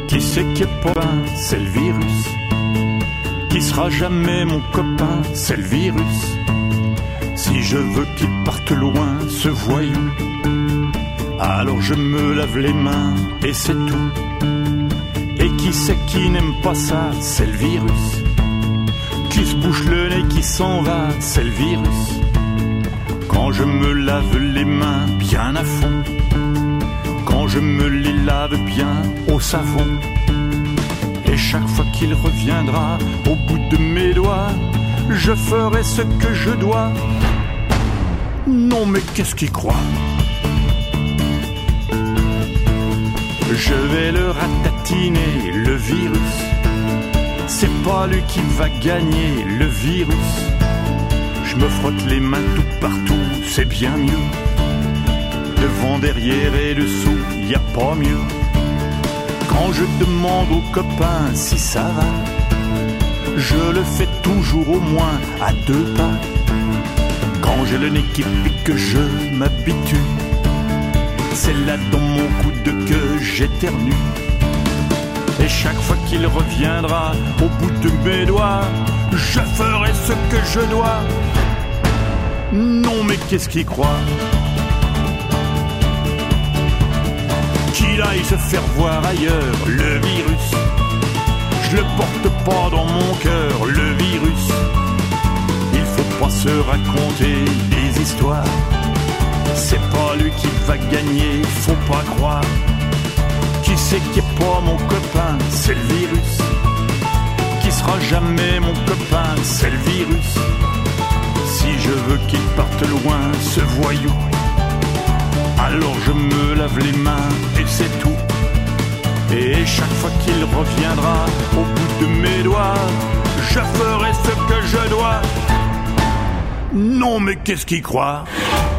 Qui c'est qui est pas bien, c'est le virus. Qui sera jamais mon copain, c'est le virus. Si je veux qu'il parte loin, ce voyou, alors je me lave les mains et c'est tout. Et qui c'est qui n'aime pas ça, c'est le virus. Qui se bouche le nez, qui s'en va, c'est le virus. Quand je me lave les mains bien à fond, quand je me les lave bien au savon, et chaque fois qu'il reviendra au bout de mes doigts, je ferai ce que je dois. Non mais qu'est-ce qu'il croit? Je vais le ratatiner, le virus. C'est pas lui qui va gagner, le virus. Je me frotte les mains tout partout, c'est bien mieux. Devant, derrière et dessous, y a pas mieux. Quand je demande aux copains si ça va, je le fais toujours au moins à 2 pas. Quand j'ai le nez qui pique, je m'habitue. C'est là dans mon coude que j'éternue. Et chaque fois qu'il reviendra au bout de mes doigts, je ferai ce que je dois. Non mais qu'est-ce qu'il croit? Qu'il aille se faire voir ailleurs, le virus. Je le porte pas dans mon cœur, le virus. Il faut pas se raconter des histoires. C'est pas lui qui va gagner, faut pas croire. Qui c'est qui est pas mon copain, c'est le virus. Qui sera jamais mon copain, c'est le virus. Si je veux qu'il parte loin, ce voyou, alors je me lave les mains et c'est tout. Et chaque fois qu'il reviendra au bout de mes doigts, je ferai ce que je dois. Non mais qu'est-ce qu'il croit?